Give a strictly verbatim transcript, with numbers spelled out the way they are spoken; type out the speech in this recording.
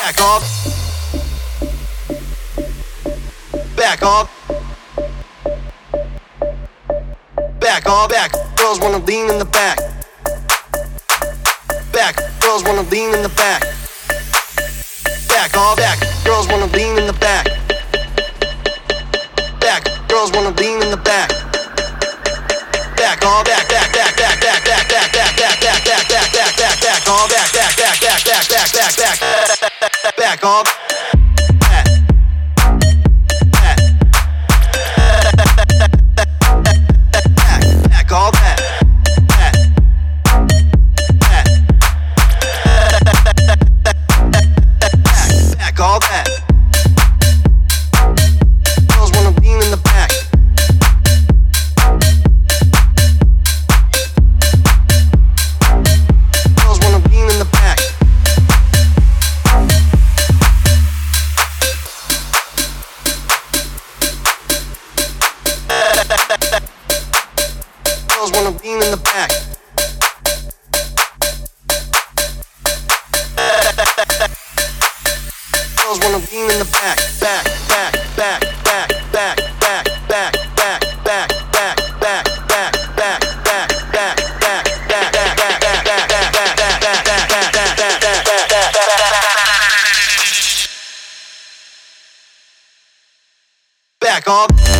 Back off. Back off. Back off. Back. Girls wanna lean in the back. Back. Girls wanna lean in the back. Back off. Back. Girls wanna lean in the back. Back. Girls wanna lean in the back. Back off. Back. Back. Back. Back. Back. Back. Back. Back. Back. Back. Back. Back. Back. Back. Back off. Back. Back. Back. Back. Back. Back. Back. Back. Back off. Back. Back. Back off. Back. Back. Back. Back off. Back. Girls wanna lean in the back. Girls wanna lean in the back. Girls wanna lean in the back. Girls wanna lean in the back. Back, back, back, back, back, back, back, back, back, back, back, back, back, back, back, back, back, back off.